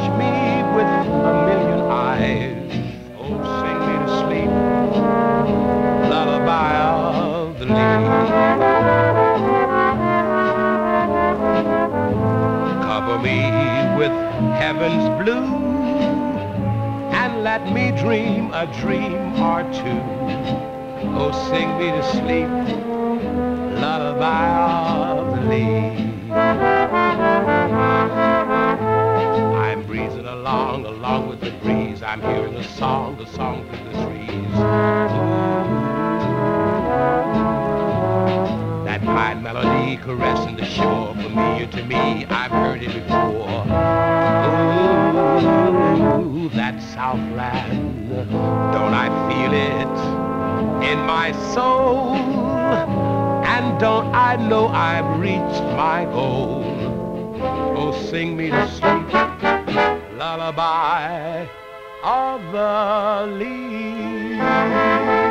watch me with a million eyes. Oh, sing me to sleep, lullaby of the leaves. Cover me with heaven's blue and let me dream a dream or two. Oh, sing me to sleep, lullaby of the leaves. I'm breezing along with the breeze. I'm hearing the song through the trees. That kind melody caressing the shore. Familiar to me, I've heard it before. Ooh, that Southland, don't I feel it in my soul? And don't I know I've reached my goal? Oh, sing me to sleep, lullaby of the leaves.